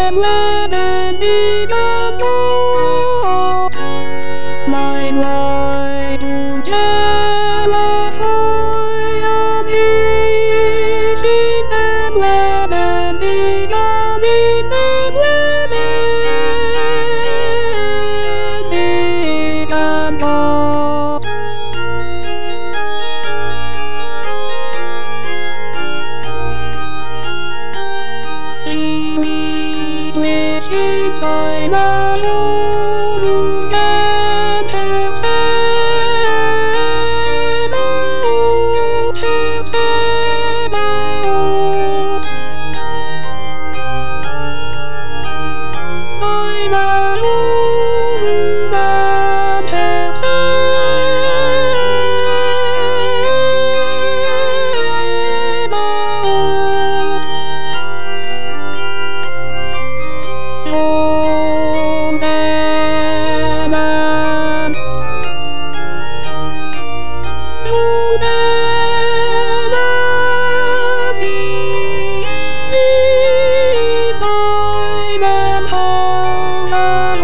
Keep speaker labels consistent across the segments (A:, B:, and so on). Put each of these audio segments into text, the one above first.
A: lên đi ca mô lại lại tu cha la hai a chi lên đi ca lên đi ca mô trời là luôn em theo xe bao tôi là luôn em theo xe bao Ôm em ôm em đi tôi em hồng em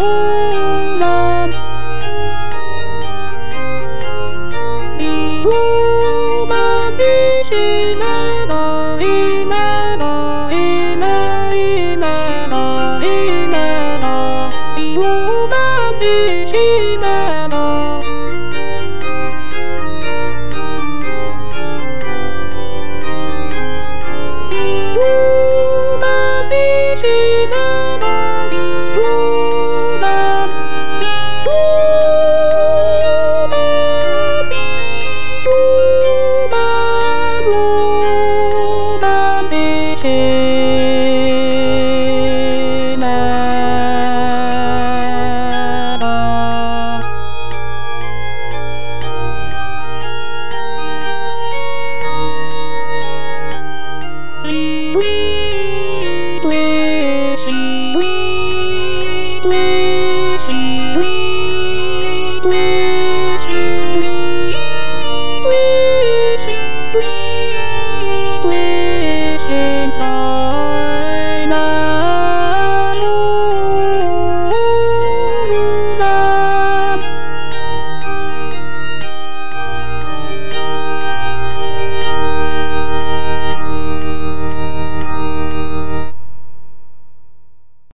A: đi ôm em đi xin em đi em Đi